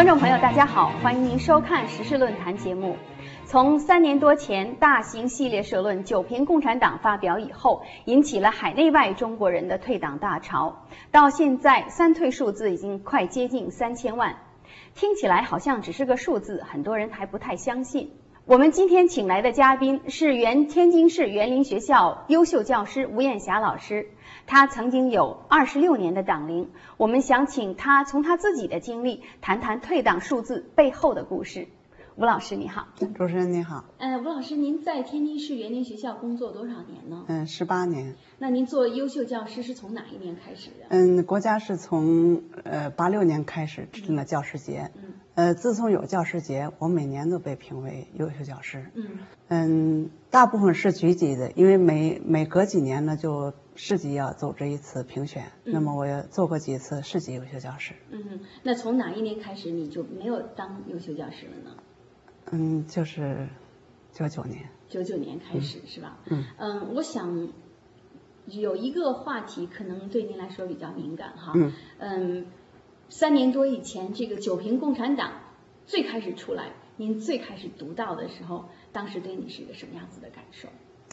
观众朋友，大家好，欢迎您收看时事论坛节目。从3年多前大型系列社论《九评共产党》发表以后，引起了海内外中国人的退党大潮，到现在三退数字已经快接近3000万，听起来好像只是个数字，很多人还不太相信。我们今天请来的嘉宾是原天津市园林学校优秀教师吴艳霞老师，他曾经有26年的党龄，我们想请他从他自己的经历谈谈退党数字背后的故事。吴老师你好。 主持人你好。 吴老师，您在天津市园林学校工作多少年呢 ？18年。 那您做优秀教师是从哪一年开始的？ 国家是从86年开始制定了教师节。自从有教师节，我每年都被评为优秀教师。大部分是局级的，因为每隔几年呢，就市级要组织一次评选。那么我也做过几次市级优秀教师。 那从哪一年开始你就没有当优秀教师了呢？ 就是99年。 99年开始是吧？我想有一个话题可能对您来说比较敏感哈。3年多以前，这个九评共产党最开始出来，您最开始读到的时候，当时对你是一个什么样子的感受？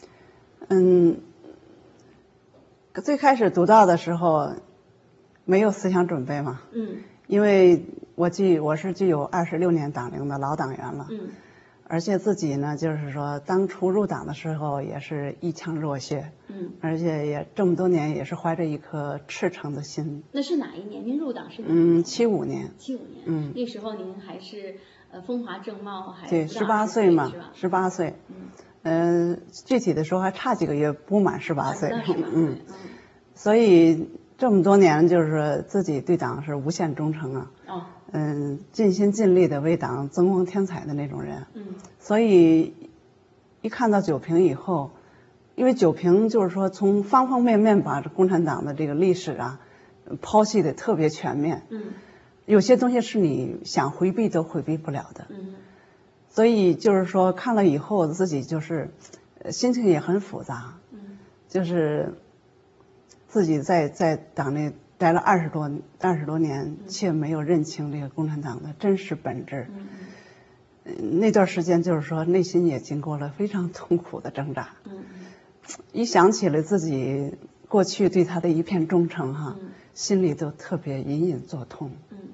最开始读到的时候，没有思想准备嘛。因为我是具有26年党龄的老党员了。而且自己呢，就是说当初入党的时候也是一腔热血。而且也这么多年也是怀着一颗赤诚的心。 那是哪一年？您入党是哪一年 ？75年。 75年。那时候您还是风华正茂，还对18岁嘛，18岁。具体的说还差几个月不满18岁。所以这么多年就是说自己对党是无限忠诚啊。尽心尽力的为党增光添彩的那种人。所以一看到九评以后，因为九评就是说从方方面面把共产党的这个历史啊剖析的特别全面。有些东西是你想回避都回避不了的。所以就是说看了以后自己就是心情也很复杂。就是自己在党内待了20多年，却没有认清这个共产党的真实本质。那段时间就是说内心也经过了非常痛苦的挣扎。一想起了自己过去对他的一片忠诚哈，心里都特别隐隐作痛。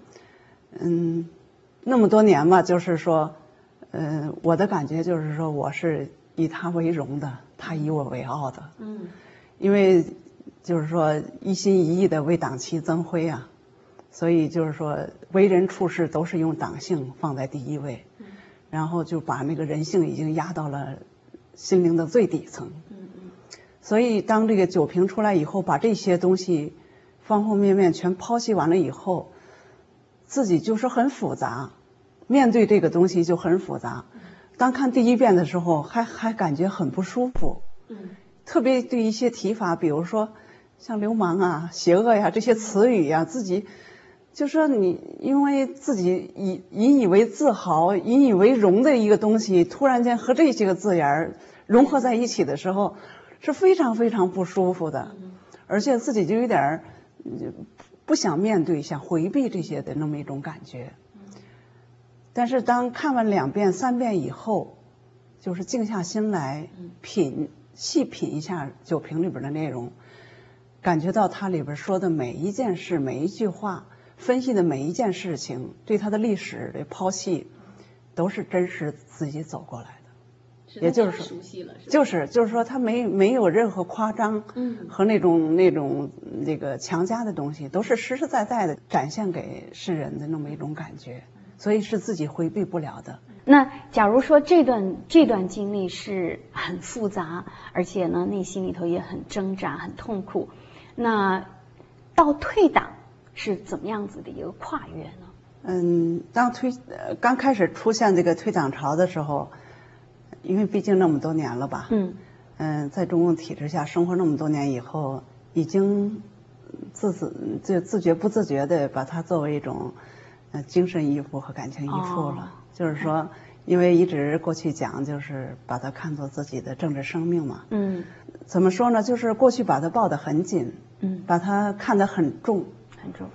那么多年吧，就是说我的感觉就是说我是以他为荣的，他以我为傲的。因为就是说一心一意的为党旗增辉啊，所以就是说为人处事都是用党性放在第一位。然后就把那个人性已经压到了心灵的最底层。所以当这个九评出来以后，把这些东西方方面面全剖析完了以后，自己就是很复杂，面对这个东西就很复杂。当看第一遍的时候还感觉很不舒服。特别对一些提法，比如说像流氓啊、邪恶呀这些词语呀，自己就说你因为自己引以为自豪、引以为荣的一个东西，突然间和这些个字眼融合在一起的时候，是非常非常不舒服的。而且自己就有点不想面对、想回避这些的那么一种感觉。但是当看完2遍、3遍以后，就是静下心来细品一下九评里边的内容，感觉到它里边说的每一件事、每一句话，分析的每一件事情，对他的历史的剖析，都是真实自己走过来的。也就是熟悉了， 就是说他没有任何夸张和那种这个强加的东西，都是实实在在的展现给世人的那么一种感觉，所以是自己回避不了的。 那假如说这段经历是很复杂，而且呢内心里头也很挣扎、很痛苦，那到退党是怎么样子的一个跨越呢？ 当刚开始出现这个退党潮的时候，因为毕竟那么多年了吧。在中共体制下生活那么多年以后，已经自觉不自觉的把它作为一种精神依附和感情依附了。就是说因为一直过去讲就是把它看作自己的政治生命嘛。怎么说呢，就是过去把它抱得很紧，把它看得很重。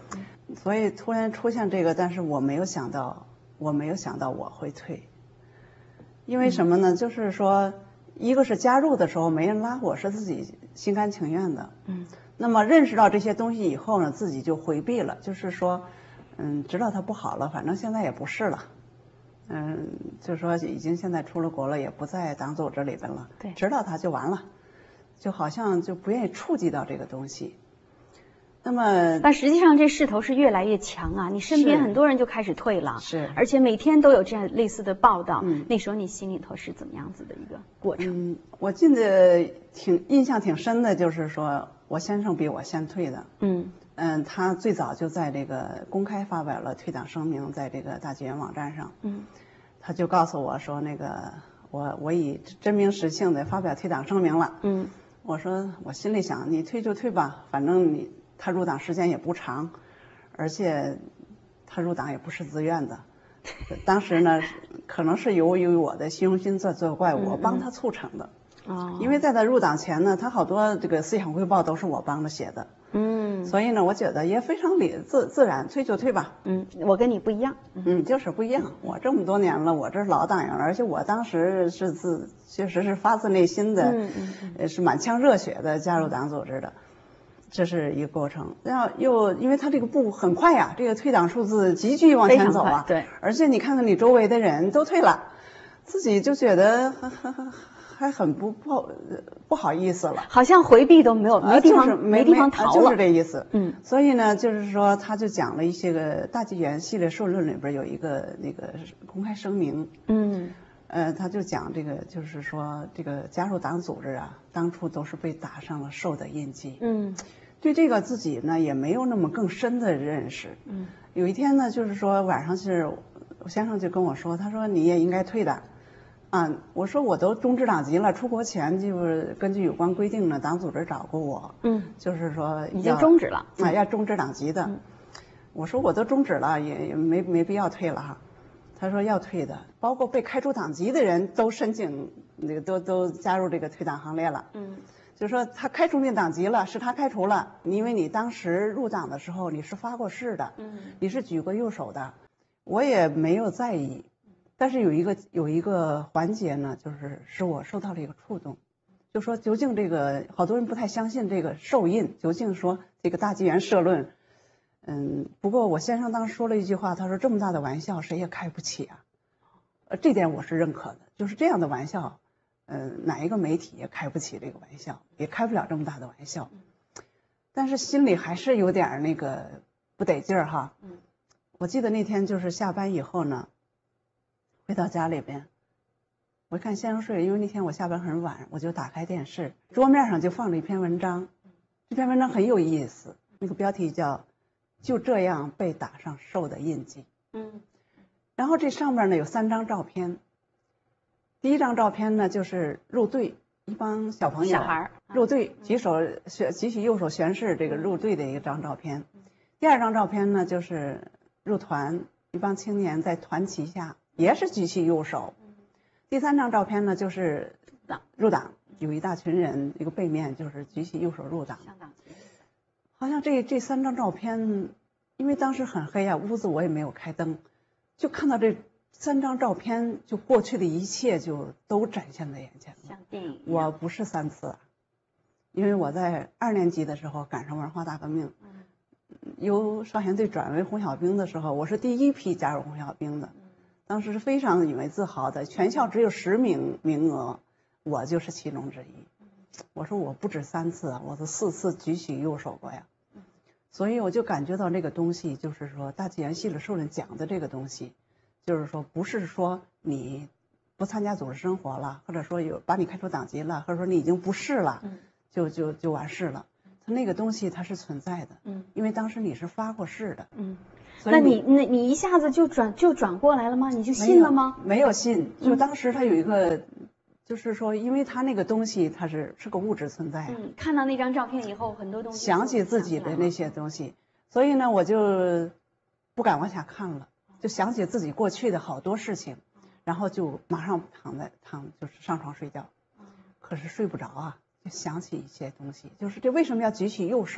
所以突然出现这个，但是我没有想到我会退，因为什么呢？就是说，一个是加入的时候没人拉我，是自己心甘情愿的。那么认识到这些东西以后呢，自己就回避了，就是说，知道它不好了，反正现在也不是了。就是说已经现在出了国了，也不在党组织里边了。 对， 知道它就完了，就好像就不愿意触及到这个东西。那么， 但实际上这势头是越来越强啊！你身边很多人就开始退了， 是， 而且每天都有这样类似的报道。那时候你心里头是怎么样子的一个过程？ 我记得印象挺深的，就是说我先生比我先退的。他最早就在这个公开发表了退党声明，在这个大纪元网站上。他就告诉我说，那个我以真名实姓的发表退党声明了。我说我心里想，你退就退吧，反正他入党时间也不长，而且他入党也不是自愿的。当时呢，可能是由于我的虚荣心作怪，我帮他促成的。因为在他入党前呢，他好多这个思想汇报都是我帮他写的。所以呢，我觉得也非常自然，退就退吧。 我跟你不一样。 就是不一样。我这么多年了，我这是老党员，而且我当时是确实是发自内心的，是满腔热血的加入党组织的。这是一个过程，然后又因为他这个步很快呀，这个退党数字急剧往前走啊。 对。 而且你看看你周围的人都退了，自己就觉得还很不好意思了， 好像回避都没有，没地方逃了， 就是这意思。所以呢，就是说他就讲了一些个大纪元系列社论里边有一个那个公开声明。他就讲这个，就是说这个加入党组织啊，当初都是被打上了兽的印记。对这个自己呢也没有那么更深的认识。有一天呢，就是说晚上我先生就跟我说，他说你也应该退的。我说我都中止党籍了，出国前就是根据有关规定呢，党组织找过我。就是说已经终止了。 要终止党籍的。我说我都终止了，也没必要退了哈。他说要退的，包括被开除党籍的人都申请那个都加入这个退党行列了。就是说他开除你党籍了，是他开除了，因为你当时入党的时候你是发过誓的，你是举过右手的，我也没有在意。但是有一个环节呢，就是使我受到了一个触动，就说究竟这个好多人不太相信这个受印，究竟说这个大纪元社论。不过我先生当时说了一句话，他说这么大的玩笑谁也开不起啊。这点我是认可的，就是这样的玩笑，哪一个媒体也开不起这个玩笑，也开不了这么大的玩笑。但是心里还是有点那个不得劲儿哈。我记得那天就是下班以后呢，回到家里边，我看先生睡，因为那天我下班很晚，我就打开电视，桌面上就放了一篇文章，这篇文章很有意思，那个标题叫就这样被打上兽的印记。然后这上面呢有3张照片。第一张照片呢就是入队，一帮小朋友小孩入队，举起右手宣誓这个入队的一张照片。第二张照片呢就是入团，一帮青年在团旗下也是举起右手。第三张照片呢就是入党，有一大群人，一个背面就是举起右手入党。好像这3张照片，因为当时很黑啊，屋子我也没有开灯，就看到这3张照片，就过去的一切就都展现在眼前了。 像电影。 我不是3次，因为我在2年级的时候赶上文化大革命，由少先队转为红小兵的时候，我是第一批加入红小兵的，当时是非常以为自豪的，全校只有10名额，我就是其中之一。我说我不止3次啊，我是4次举起右手过呀。所以我就感觉到这个东西，就是说大纪元系列社论讲的这个东西，就是说不是说你不参加组织生活了，或者说把你开除党籍了，或者说你已经不是了，就完事了。它那个东西它是存在的，因为当时你是发过誓的。 那你一下子就转过来了吗？你就信了吗？ 没有信，就当时它有一个。就是说，因为它那个东西，它是个物质存在。 看到那张照片以后，很多东西想起自己的那些东西，所以呢，我就不敢往下看了，就想起自己过去的好多事情，然后就马上就是上床睡觉，可是睡不着啊，就想起一些东西，就是这为什么要举起右手？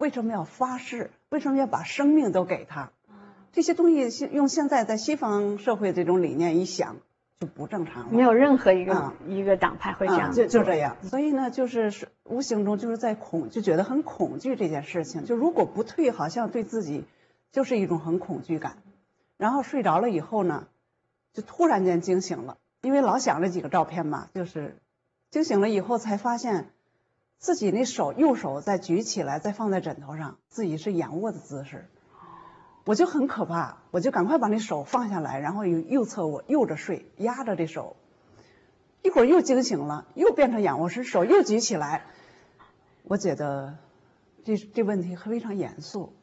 为什么要发誓？为什么要把生命都给他？这些东西用现在在西方社会这种理念一想，就不正常了。 没有任何一个党派会这样就这样。所以呢，就是无形中就是就觉得很恐惧这件事情。就如果不退，好像对自己就是一种很恐惧感。然后睡着了以后呢，就突然间惊醒了，因为老想这几个照片嘛，就是惊醒了以后才发现自己那右手再举起来，再放在枕头上，自己是仰卧的姿势。我就很可怕，我就赶快把那手放下来，然后右侧我右着睡，压着这手。一会儿又惊醒了，又变成仰卧式，手又举起来。我觉得这问题非常严肃。